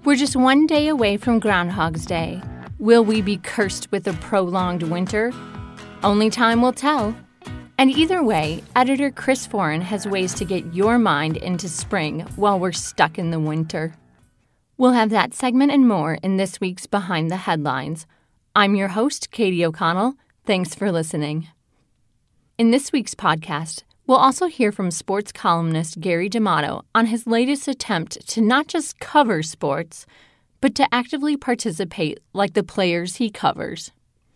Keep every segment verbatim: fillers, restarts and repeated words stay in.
We're just one day away from Groundhog's Day. Will we be cursed with a prolonged winter? Only time will tell. And either way, editor Chris Foran has ways to get your mind into spring while we're stuck in the winter. We'll have that segment and more in this week's Behind the Headlines. I'm your host, Katie O'Connell. Thanks for listening. In this week's podcast, we'll also hear from sports columnist Gary D'Amato on his latest attempt to not just cover sports, but to actively participate like the players he covers.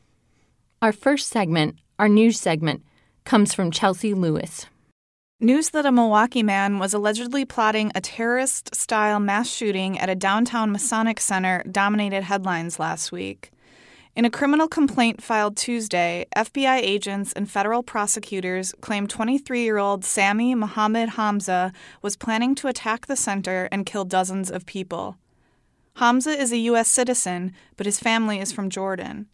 Our first segment, our news segment, comes from Chelsea Lewis. News that a Milwaukee man was allegedly plotting a terrorist-style mass shooting at a downtown Masonic center dominated headlines last week. In a criminal complaint filed Tuesday, F B I agents and federal prosecutors claimed twenty-three-year-old Sami Mohammed Hamza was planning to attack the center and kill dozens of people. Hamza is a U S citizen, but his family is from Jordan.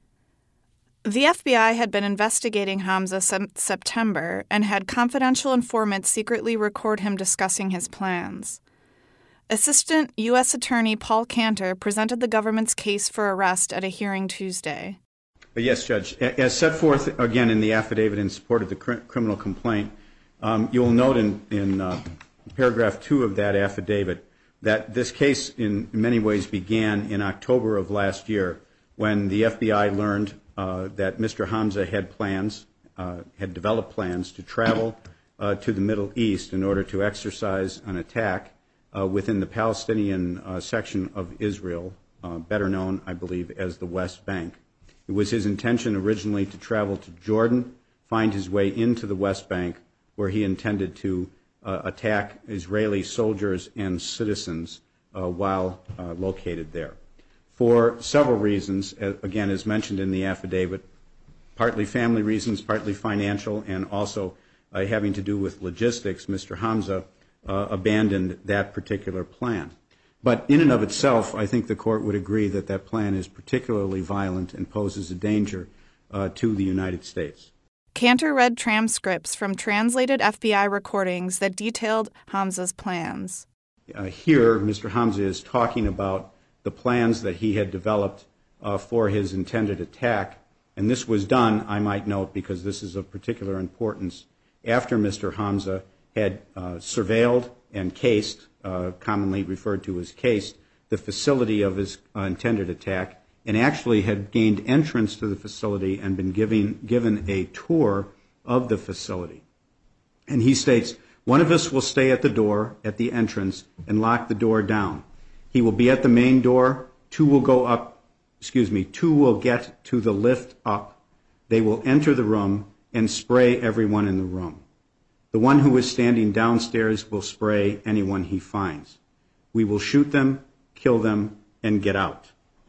The F B I had been investigating Hamza since September and had confidential informants secretly record him discussing his plans. Assistant U S Attorney Paul Cantor presented the government's case for arrest at a hearing Tuesday. Yes, Judge. As set forth again in the affidavit in support of the cr- criminal complaint, um, you will note in, in uh, paragraph two of that affidavit that this case in many ways began in October of last year when the F B I learned uh, that Mister Hamza had plans, uh, had developed plans to travel uh, to the Middle East in order to exercise an attack Uh, within the Palestinian uh, section of Israel, uh, better known, I believe, as the West Bank. It was his intention originally to travel to Jordan, find his way into the West Bank, where he intended to uh, attack Israeli soldiers and citizens uh, while uh, located there. For several reasons, uh, again, as mentioned in the affidavit, partly family reasons, partly financial, and also uh, having to do with logistics, Mister Hamza Uh, abandoned that particular plan. But in and of itself, I think the court would agree that that plan is particularly violent and poses a danger uh, to the United States. Cantor read transcripts from translated F B I recordings that detailed Hamza's plans. Uh, here, Mister Hamza is talking about the plans that he had developed uh, for his intended attack, and this was done, I might note, because this is of particular importance, after Mister Hamza had uh, surveilled and cased, uh, commonly referred to as cased, the facility of his uh, intended attack, and actually had gained entrance to the facility and been giving, given a tour of the facility. And he states, one of us will stay at the door at the entrance and lock the door down. He will be at the main door. Two will go up, excuse me, two will get to the lift up. They will enter the room and spray everyone in the room. The one who is standing downstairs will spray anyone he finds. We will shoot them, kill them, and get out.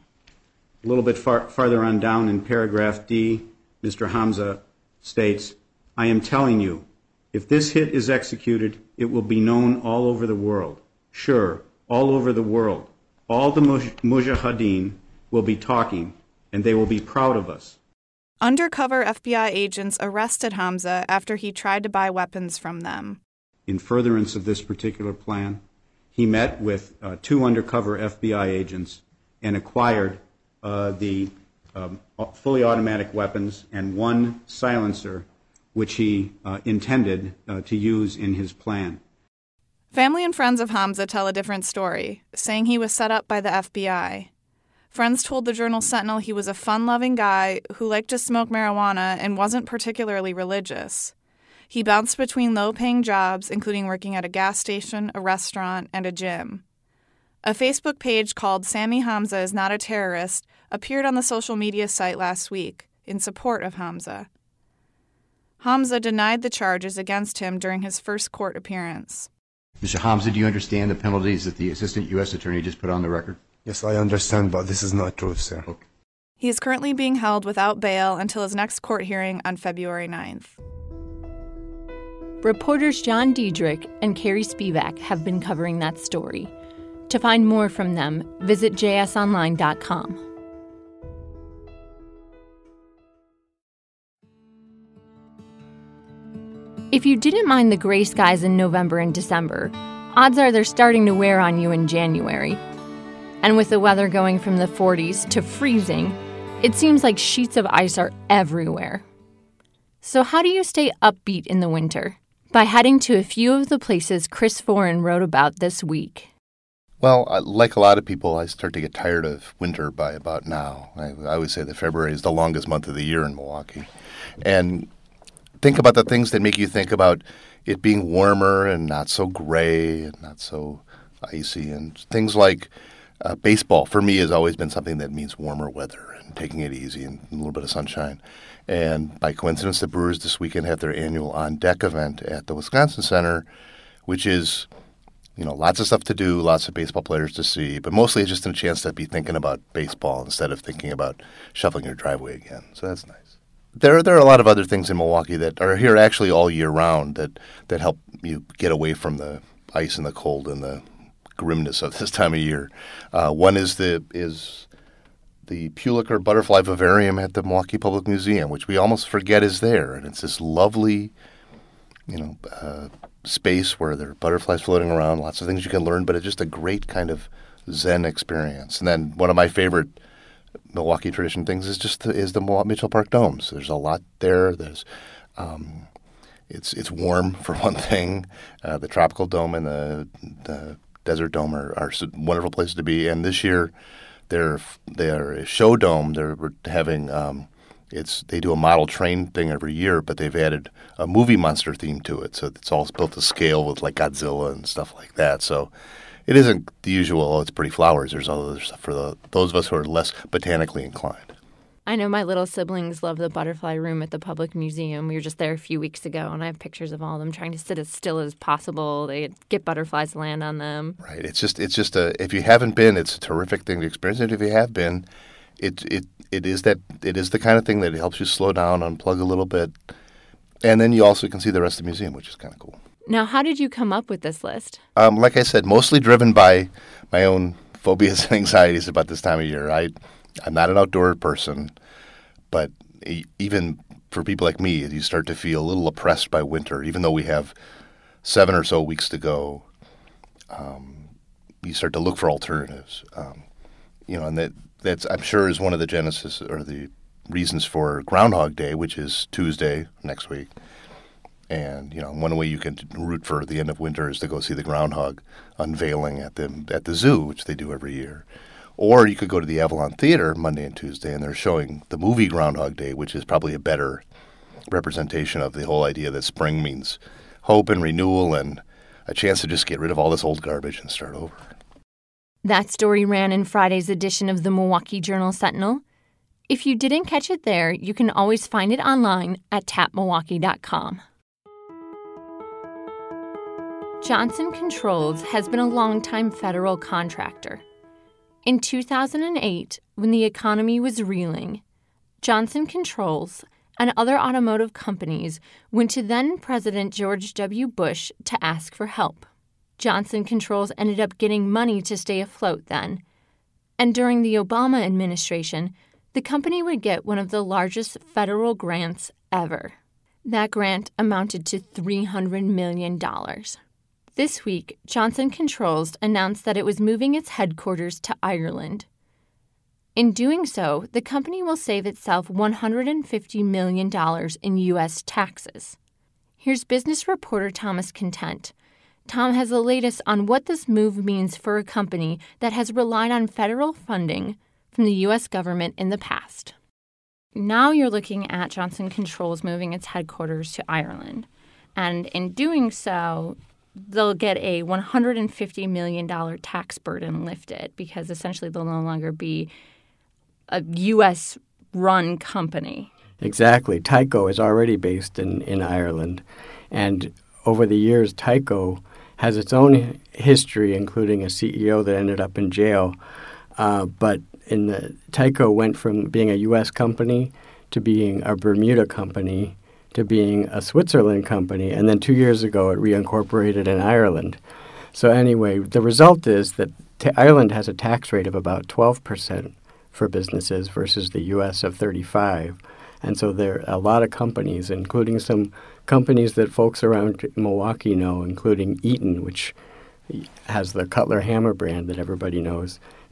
A little bit far, farther on down in paragraph D, Mister Hamza states, I am telling you, if this hit is executed, it will be known all over the world. Sure, all over the world. All the mujahideen will be talking, and they will be proud of us. Undercover F B I agents arrested Hamza after he tried to buy weapons from them. In furtherance of this particular plan, he met with uh, two undercover F B I agents and acquired uh, the um, fully automatic weapons and one silencer, which he uh, intended uh, to use in his plan. Family and friends of Hamza tell a different story, saying he was set up by the F B I. Friends told the Journal Sentinel he was a fun-loving guy who liked to smoke marijuana and wasn't particularly religious. He bounced between low-paying jobs, including working at a gas station, a restaurant, and a gym. A Facebook page called Sami Hamza is Not a Terrorist appeared on the social media site last week in support of Hamza. Hamza denied the charges against him during his first court appearance. Mister Hamza, do you understand the penalties that the Assistant U S Attorney just put on the record? Yes, I understand, but this is not true, sir. Okay. He is currently being held without bail until his next court hearing on February ninth. Reporters John Diedrich and Carrie Spivak have been covering that story. To find more from them, visit j s online dot com. If you didn't mind the gray skies in November and December, odds are they're starting to wear on you in January. And with the weather going from the forties to freezing, it seems like sheets of ice are everywhere. So how do you stay upbeat in the winter? By heading to a few of the places Chris Foran wrote about this week. Well, like a lot of people, I start to get tired of winter by about now. I, I always say that February is the longest month of the year in Milwaukee. And think about the things that make you think about it being warmer and not so gray and not so icy. And things like uh, baseball, for me, has always been something that means warmer weather and taking it easy and a little bit of sunshine. And by coincidence, the Brewers this weekend have their annual on-deck event at the Wisconsin Center, which is, you know, lots of stuff to do, lots of baseball players to see, but mostly it's just a chance to be thinking about baseball instead of thinking about shoveling your driveway again. So that's nice. There, there are a lot of other things in Milwaukee that are here actually all year round that, that help you get away from the ice and the cold and the grimness of this time of year. Uh, one is the is the Pulliker Butterfly Vivarium at the Milwaukee Public Museum, which we almost forget is there, and it's this lovely, you know, uh, space where there are butterflies floating around, lots of things you can learn, but it's just a great kind of Zen experience. And then one of my favorite Milwaukee tradition things is just the, is the Mitchell Park domes. There's a lot there. There's um, it's it's warm for one thing. Uh, the Tropical Dome and the the Desert Dome are, are wonderful places to be. And this year, they're they're a show dome. They're having um, it's they do a model train thing every year, but they've added a movie monster theme to it. So it's all built to scale with like Godzilla and stuff like that. So it isn't the usual, oh, it's pretty flowers. There's other stuff for the, those of us who are less botanically inclined. I know my little siblings love the butterfly room at the Public Museum. We were just there a few weeks ago, and I have pictures of all of them trying to sit as still as possible. They get butterflies to land on them. Right. It's just, it's just a, if you haven't been, it's a terrific thing to experience. And if you have been, it, it, it is that, it is the kind of thing that helps you slow down, unplug a little bit. And then you also can see the rest of the museum, which is kind of cool. Now, how did you come up with this list? Um, like I said, mostly driven by my own phobias and anxieties about this time of year. I, I'm not an outdoor person, but even for people like me, you start to feel a little oppressed by winter. Even though we have seven or so weeks to go, um, you start to look for alternatives. Um, you know, and that that's I'm sure is one of the genesis or the reasons for Groundhog Day, which is Tuesday next week. And, you know, one way you can root for the end of winter is to go see the groundhog unveiling at the at the zoo, which they do every year. Or you could go to the Avalon Theater Monday and Tuesday, and they're showing the movie Groundhog Day, which is probably a better representation of the whole idea that spring means hope and renewal and a chance to just get rid of all this old garbage and start over. That story ran in Friday's edition of the Milwaukee Journal-Sentinel. If you didn't catch it there, you can always find it online at tap milwaukee dot com. Johnson Controls has been a longtime federal contractor. In two thousand eight, when the economy was reeling, Johnson Controls and other automotive companies went to then-President George W. Bush to ask for help. Johnson Controls ended up getting money to stay afloat then, and during the Obama administration, the company would get one of the largest federal grants ever. That grant amounted to three hundred million dollars. This week, Johnson Controls announced that it was moving its headquarters to Ireland. In doing so, the company will save itself one hundred fifty million dollars in U S taxes. Here's business reporter Thomas Content. Tom has the latest on what this move means for a company that has relied on federal funding from the U S government in the past. Now you're looking at Johnson Controls moving its headquarters to Ireland. And in doing so, they'll get a one hundred fifty million dollars tax burden lifted because essentially they'll no longer be a U S-run company. Exactly. Tyco is already based in, in Ireland. And over the years, Tyco has its own history, including a C E O that ended up in jail. Uh, but in the, Tyco went from being a U S company to being a Bermuda company to being a Switzerland company, and then two years ago it reincorporated in Ireland. So anyway, the result is that t- Ireland has a tax rate of about twelve percent for businesses versus the U S of thirty-five. And so there are a lot of companies, including some companies that folks around Milwaukee know, including Eaton, which has the Cutler Hammer brand that everybody knows,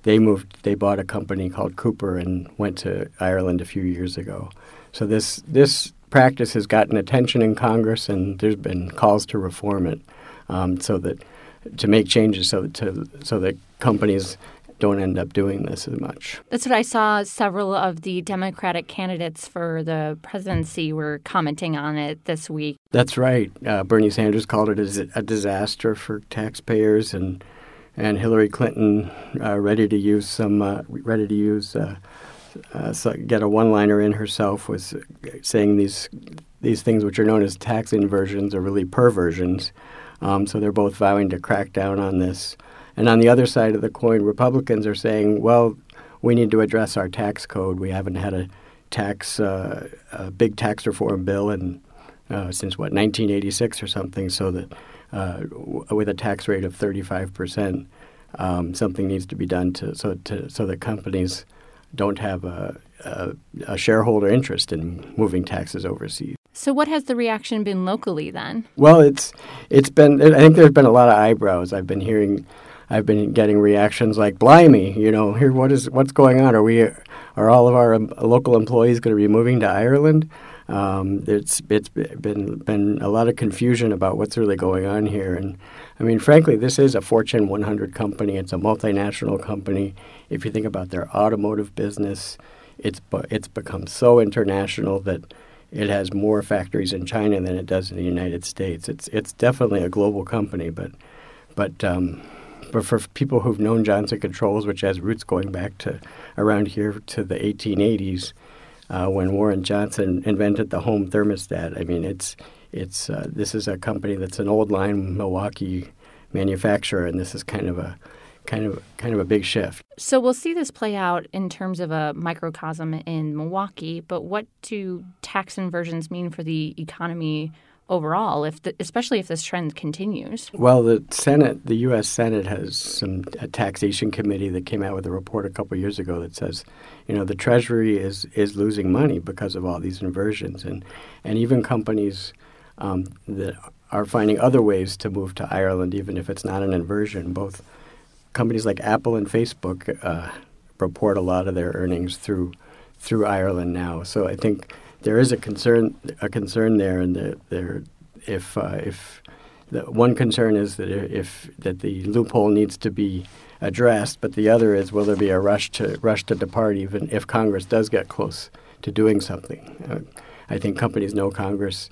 they moved. They bought a company called Cooper and went to Ireland a few years ago. So this this practice has gotten attention in Congress, and there's been calls to reform it, um, so that to make changes so that to, so that companies don't end up doing this as much. That's what I saw. Several of the Democratic candidates for the presidency were commenting on it this week. That's right. Uh, Bernie Sanders called it a, a disaster for taxpayers, and and Hillary Clinton uh, ready to use some uh, ready to use uh, uh, so get a one-liner in herself, was saying these these things which are known as tax inversions are really perversions. Um, so they're both vowing to crack down on this. And on the other side of the coin, Republicans are saying, well, we need to address our tax code. We haven't had a tax, uh, a big tax reform bill in, uh, since, what, nineteen eighty-six or something, so that uh, w- with a tax rate of thirty-five percent, um, something needs to be done to so, to, so that companies don't have a, a, a shareholder interest in moving taxes overseas. So what has the reaction been locally then? Well, it's it's been, I think there's been a lot of eyebrows. I've been hearing I've been getting reactions like, "Blimey, you know, here, what is what's going on? Are we, are all of our um, local employees going to be moving to Ireland?" Um, it's it's been been a lot of confusion about what's really going on here. And I mean, frankly, this is a Fortune one hundred company. It's a multinational company. If you think about their automotive business, it's it's become so international that it has more factories in China than it does in the United States. It's it's definitely a global company, but but. Um, But for people who've known Johnson Controls, which has roots going back to around here to the eighteen eighties, uh, when Warren Johnson invented the home thermostat, I mean, it's it's uh, this is a company that's an old line Milwaukee manufacturer, and this is kind of a kind of kind of a big shift. So we'll see this play out in terms of a microcosm in Milwaukee. But what do tax inversions mean for the economy overall, if the, especially if this trend continues? Well, the Senate, the U S Senate has some a taxation committee that came out with a report a couple of years ago that says, you know, the Treasury is is losing money because of all these inversions, and and even companies um, that are finding other ways to move to Ireland, even if it's not an inversion. Both companies like Apple and Facebook uh, report a lot of their earnings through through Ireland now. So I think there is a concern, a concern there, and the, there, if uh, if the one concern is that if that the loophole needs to be addressed, but the other is, will there be a rush to rush to depart, even if Congress does get close to doing something? Uh, I think companies know Congress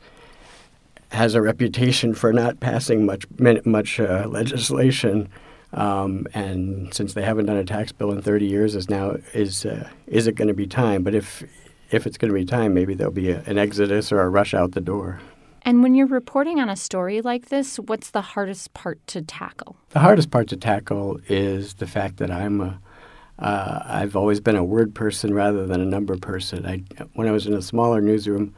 has a reputation for not passing much much uh, legislation, um, and since they haven't done a tax bill in thirty years, is now is uh, is it going to be time? But if If it's going to be time, maybe there'll be a, an exodus or a rush out the door. And when you're reporting on a story like this, what's the hardest part to tackle? The hardest part to tackle is the fact that I'm a, uh, I've always been a word person rather than a number person. I, when I was in a smaller newsroom,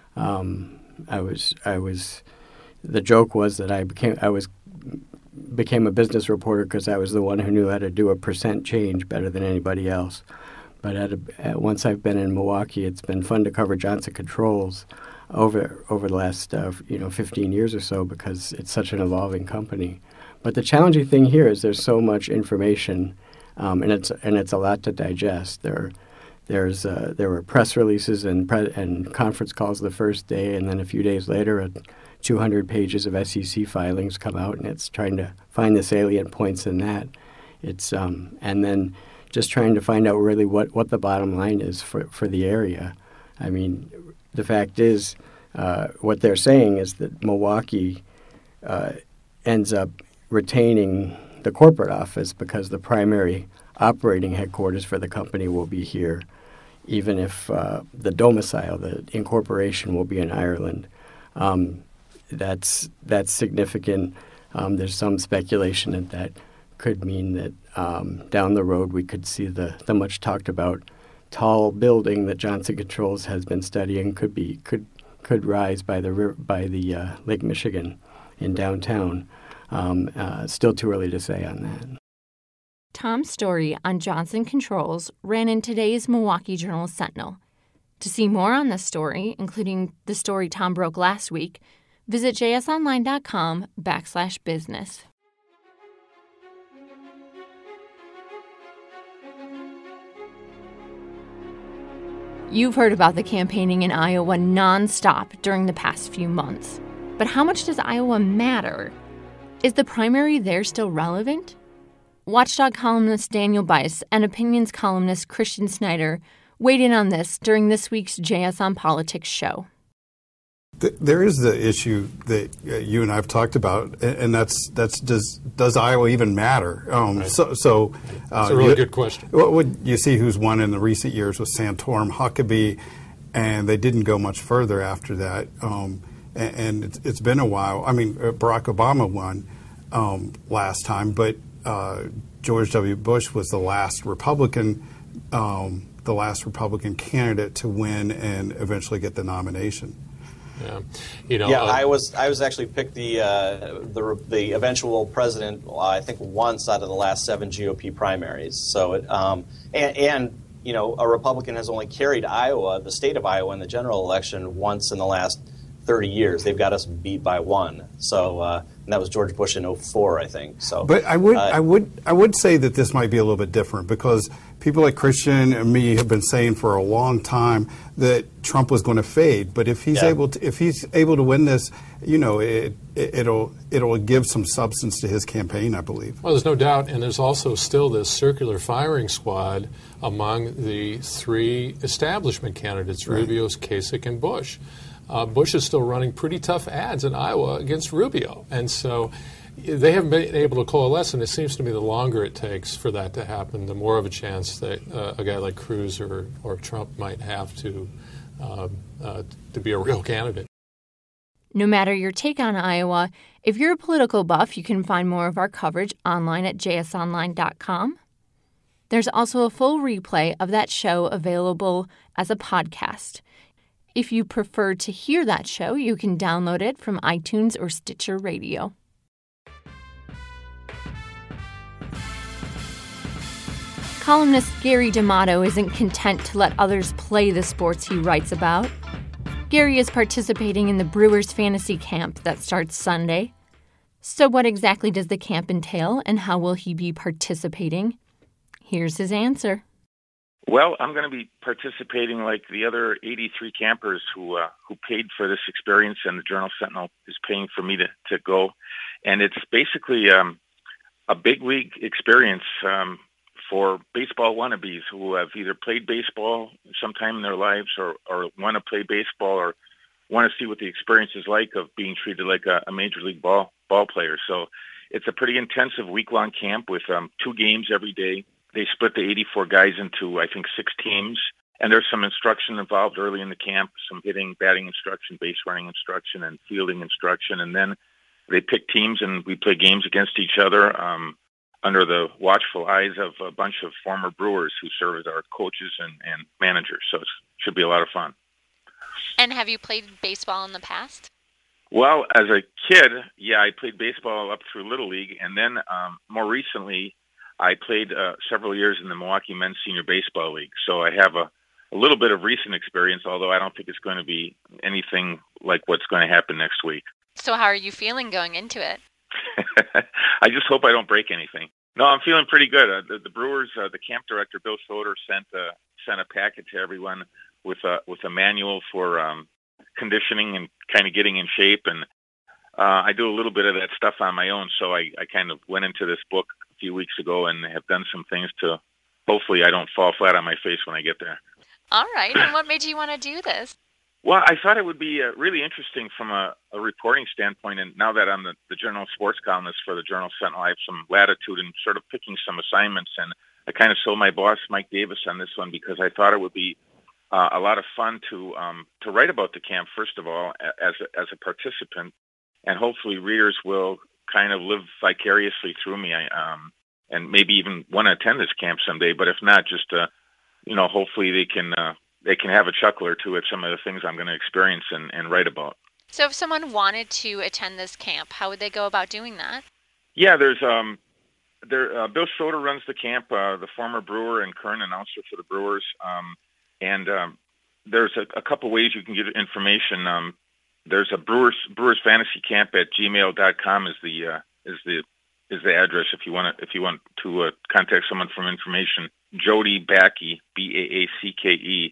um, I was I was the joke was that I became I was became a business reporter because I was the one who knew how to do a percent change better than anybody else. But at a, at, once I've been in Milwaukee, it's been fun to cover Johnson Controls over over the last uh, you know fifteen years or so, because it's such an evolving company. But the challenging thing here is there's so much information, um, and it's and it's a lot to digest. There, there's uh, there were press releases and pre- and conference calls the first day, and then a few days later, uh, two hundred pages of S E C filings come out, and it's trying to find the salient points in that. It's um, and then. Just trying to find out really what, what the bottom line is for, for the area. I mean, the fact is, uh, what they're saying is that Milwaukee uh, ends up retaining the corporate office because the primary operating headquarters for the company will be here, even if uh, the domicile, the incorporation, will be in Ireland. Um, that's that's significant. Um, there's some speculation that that could mean that um, down the road we could see the, the much talked about tall building that Johnson Controls has been studying could be could could rise by the by the uh, Lake Michigan in downtown. Um, uh, still too early to say on that. Tom's story on Johnson Controls ran in today's Milwaukee Journal Sentinel. To see more on this story, including the story Tom broke last week, visit jsonline.com backslash business. You've heard about the campaigning in Iowa nonstop during the past few months. But how much does Iowa matter? Is the primary there still relevant? Watchdog columnist Daniel Bice and opinions columnist Christian Snyder weighed in on this during this week's J S on Politics show. There is the issue that uh, you and I have talked about, and that's that's does does Iowa even matter? Um, right. So, so uh, that's a really you, good question. What would you see who's won in the recent years with Santorum, Huckabee, and they didn't go much further after that. Um, and and it's, it's been a while. I mean, Barack Obama won um, last time, but uh, George W. Bush was the last Republican, um, the last Republican candidate to win and eventually get the nomination. Yeah, you know. Yeah, uh, I was I was actually picked the uh, the the eventual president. Uh, I think once out of the last seven G O P primaries. So it um, and, and you know a Republican has only carried Iowa, the state of Iowa, in the general election once in the last thirty years. They've got us beat by one. So uh, and that was George Bush in oh four, I think. So, but I would uh, I would I would say that this might be a little bit different because people like Christian and me have been saying for a long time that Trump was going to fade. But if he's yeah. able to if he's able to win this, you know, it, it it'll it'll give some substance to his campaign, I believe. Well, there's no doubt, and there's also still this circular firing squad among the three establishment candidates: right. Rubio, Kasich, and Bush. Uh, Bush is still running pretty tough ads in Iowa against Rubio. And so they haven't been able to coalesce, and it seems to me the longer it takes for that to happen, the more of a chance that uh, a guy like Cruz or, or Trump might have to, uh, uh, to be a real candidate. No matter your take on Iowa, if you're a political buff, you can find more of our coverage online at j s online dot com. There's also a full replay of that show available as a podcast. If you prefer to hear that show, you can download it from iTunes or Stitcher Radio. Columnist Gary D'Amato isn't content to let others play the sports he writes about. Gary is participating in the Brewers Fantasy Camp that starts Sunday. So what exactly does the camp entail, and how will he be participating? Here's his answer. Well, I'm going to be participating like the other eighty-three campers who uh, who paid for this experience, and the Journal-Sentinel is paying for me to, to go. And it's basically um, a big league experience um, for baseball wannabes who have either played baseball sometime in their lives or, or want to play baseball or want to see what the experience is like of being treated like a, a major league ball, ball player. So it's a pretty intensive week-long camp with um, two games every day. They split the eighty-four guys into, I think, six teams. And there's some instruction involved early in the camp, some hitting, batting instruction, base running instruction, and fielding instruction. And then they pick teams, and we play games against each other um, under the watchful eyes of a bunch of former Brewers who serve as our coaches and, and managers. So it should be a lot of fun. And have you played baseball in the past? Well, as a kid, yeah, I played baseball up through Little League. And then um, more recently, I played uh, several years in the Milwaukee Men's Senior Baseball League, so I have a, a little bit of recent experience, although I don't think it's going to be anything like what's going to happen next week. So how are you feeling going into it? I just hope I don't break anything. No, I'm feeling pretty good. Uh, the, the Brewers, uh, the camp director, Bill Schroeder, sent a, sent a packet to everyone with a, with a manual for um, conditioning and kind of getting in shape, and uh, I do a little bit of that stuff on my own, so I, I kind of went into this book a few weeks ago and have done some things to hopefully I don't fall flat on my face when I get there. All right. And what made you want to do this? Well, I thought it would be uh, really interesting from a, a reporting standpoint. And now that I'm the, the general sports columnist for the Journal-Sentinel, I have some latitude in sort of picking some assignments. And I kind of sold my boss, Mike Davis, on this one because I thought it would be uh, a lot of fun to um, to write about the camp, first of all, as a, as a participant. And hopefully readers will kind of live vicariously through me, I, um, and maybe even want to attend this camp someday. But if not, just uh, you know, hopefully they can uh, they can have a chuckle or two at some of the things I'm going to experience and, and write about. So, if someone wanted to attend this camp, how would they go about doing that? Yeah, there's um, there uh, Bill Schroeder runs the camp, uh, the former Brewer and current announcer for the Brewers, um, and um, there's a, a couple ways you can get information. Um, There's a Brewers Brewers Fantasy Camp at gmail dot com is the uh, is the is the address if you want to if you want to uh, contact someone for information. Jody Bakke, B A A C K E,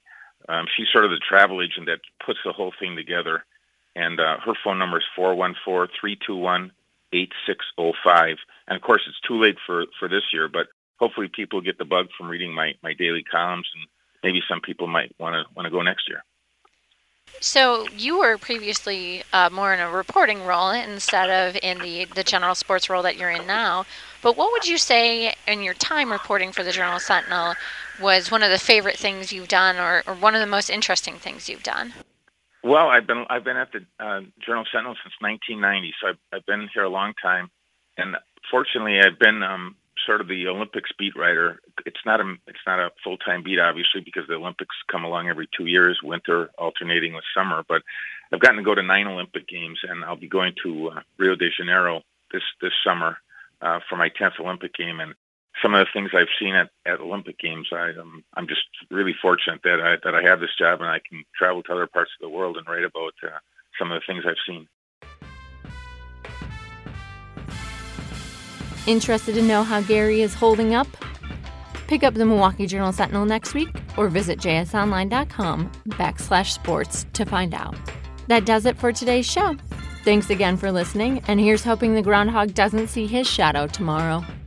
Um, she's sort of the travel agent that puts the whole thing together. And uh, her phone number is four one four, three two one, eight six zero five. And, of course, it's too late for, for this year, but hopefully people get the bug from reading my, my daily columns, and maybe some people might want to want to go next year. So you were previously uh, more in a reporting role instead of in the, the general sports role that you're in now. But what would you say in your time reporting for the Journal-Sentinel was one of the favorite things you've done, or, or one of the most interesting things you've done? Well, I've been I've been at the uh, Journal-Sentinel since nineteen ninety, so I've, I've been here a long time. And fortunately, I've been um, sort of the Olympics beat writer. It's not a it's not a full time beat, obviously, because the Olympics come along every two years, winter alternating with summer. But I've gotten to go to nine Olympic Games, and I'll be going to uh, Rio de Janeiro this this summer uh, for my tenth Olympic game. And some of the things I've seen at, at Olympic Games, I, um, I'm just really fortunate that I that I have this job and I can travel to other parts of the world and write about uh, some of the things I've seen. Interested to know how Gary is holding up? Pick up the Milwaukee Journal-Sentinel next week or visit jsonline.com backslash sports to find out. That does it for today's show. Thanks again for listening, and here's hoping the groundhog doesn't see his shadow tomorrow.